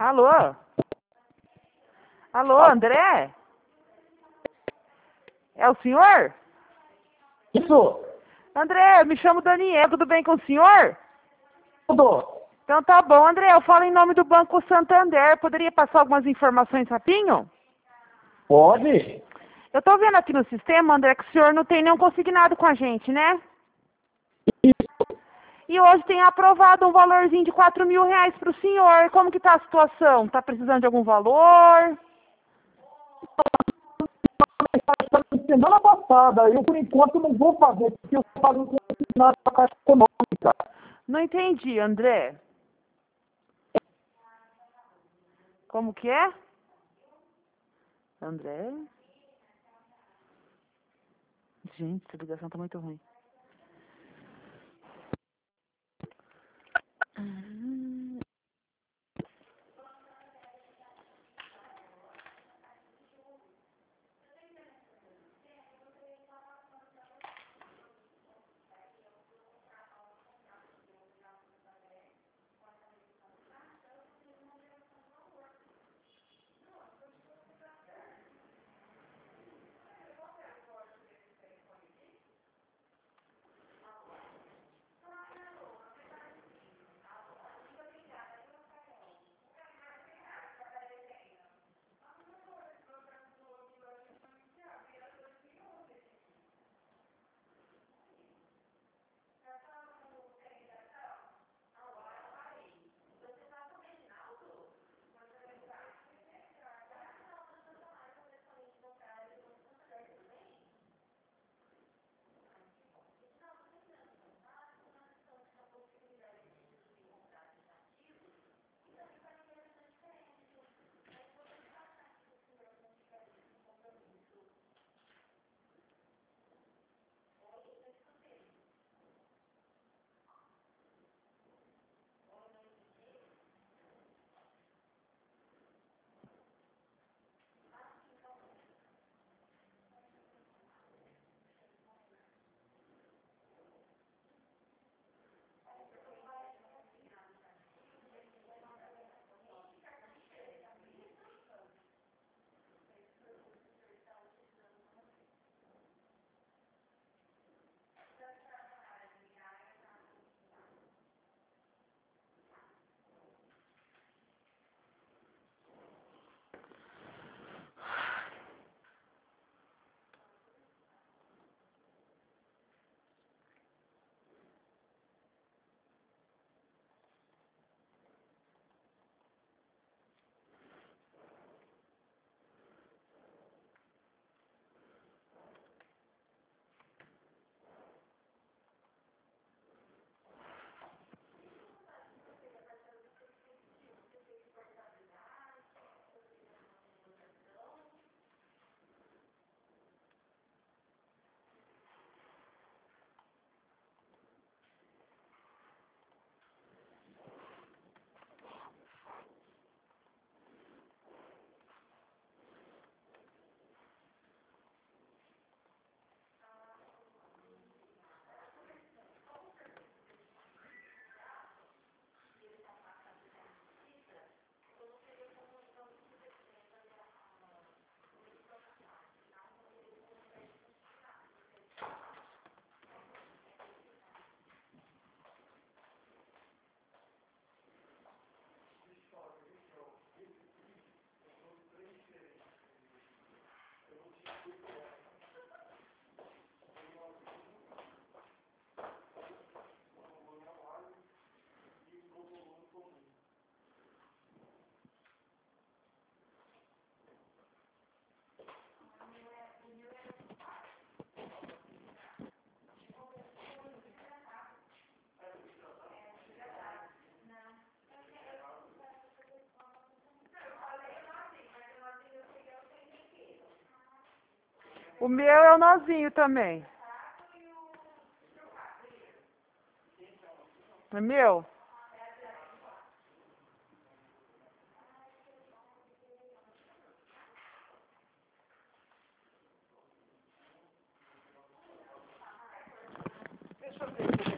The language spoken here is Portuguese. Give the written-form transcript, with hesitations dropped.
Alô? Alô, André? É o senhor? Isso, André, eu me chamo Daniel, tudo bem com o senhor? tudo. Então tá bom, André, eu falo em nome do Banco Santander, poderia passar algumas informações rapidinho? Pode? Eu tô vendo aqui no sistema, André, que o senhor não tem nenhum consignado com a gente, né? E hoje tem aprovado um valorzinho de R$ 4.000 para o senhor. Como que tá a situação? Tá precisando de algum valor? Semana passada, eu por enquanto não vou fazer, porque eu estou fazendo consignado para a Caixa Econômica. Não entendi, André. Como que é? André? Gente, essa ligação tá muito ruim. O meu é o nozinho também. É meu? Deixa eu ver.